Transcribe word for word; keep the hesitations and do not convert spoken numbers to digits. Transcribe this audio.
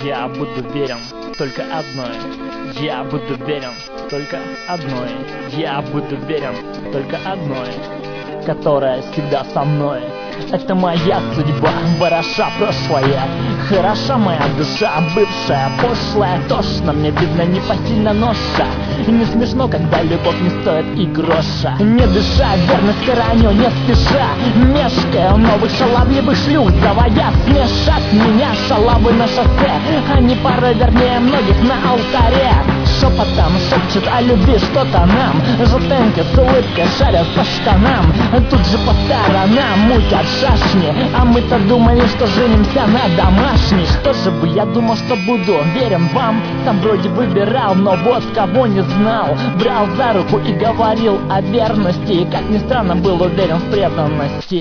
Я буду верен только одной. Я буду верен только одной. Я буду верен только одной, которая всегда со мной. Это моя судьба, вороша прошлое. Хороша моя душа, бывшая, пошлая. Тошно, мне видно непосильно ноша. И не смешно, когда любовь не стоит и гроша. Не дыша, верность хороню, не спеша. Мешкая в новых шаловливых шлюх, заводя смешать меня шалавы на шоссе. Они пары, вернее, многих на алтаре. Шепотом шепчет о любви что-то нам. Желтенько с улыбкой шарят по штанам. Тут же по сторонам мутят шашни. А мы-то думали, что женимся на домашних. Что же бы, я думал, что буду верен вам. Сам вроде выбирал, но вот кого не знал. Брал за руку и говорил о верности. И как ни странно, был уверен в преданности.